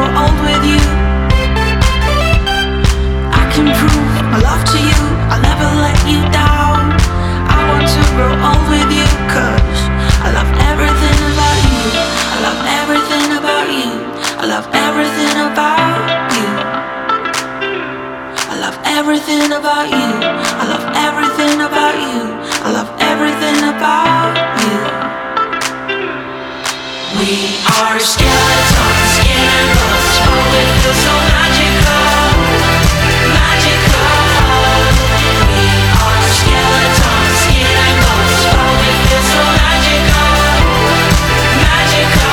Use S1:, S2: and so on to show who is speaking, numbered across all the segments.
S1: old with you. I can prove my love to you, I'll never let you down. I want to grow old with you, 'cause I love everything about you. I love everything about you. I love everything about you. I love everything about you. I love everything about you. I love everything about you. We are skeletons, skin and bones, but we feel so magical, magical. We are skeletons, skin and bones, but we feel so magical, magical.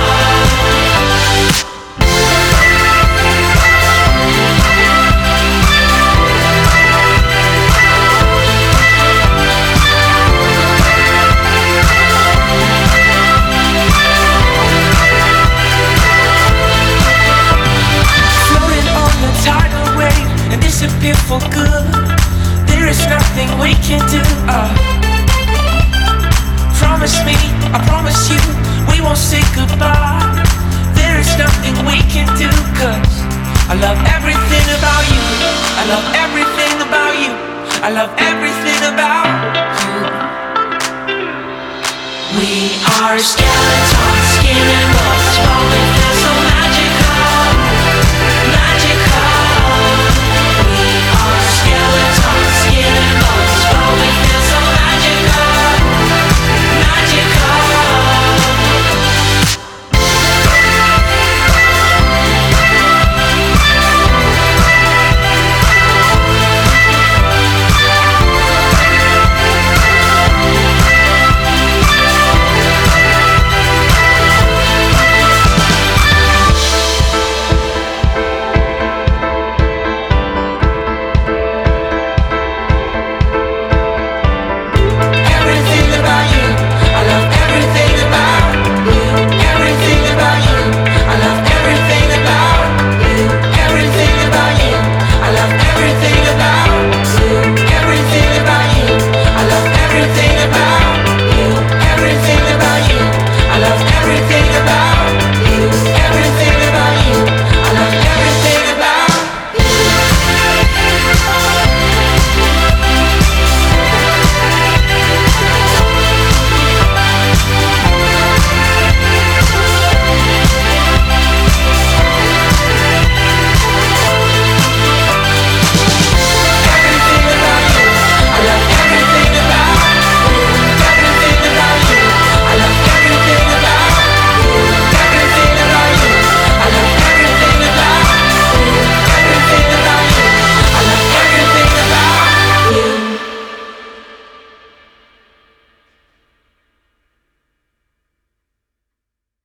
S1: And disappear for good. There is nothing we can do. Promise me, I promise you, we won't say goodbye. There is nothing we can do, 'cause I love everything about you. I love everything about you. I love everything about you. We are skeletons, skin and bones, but we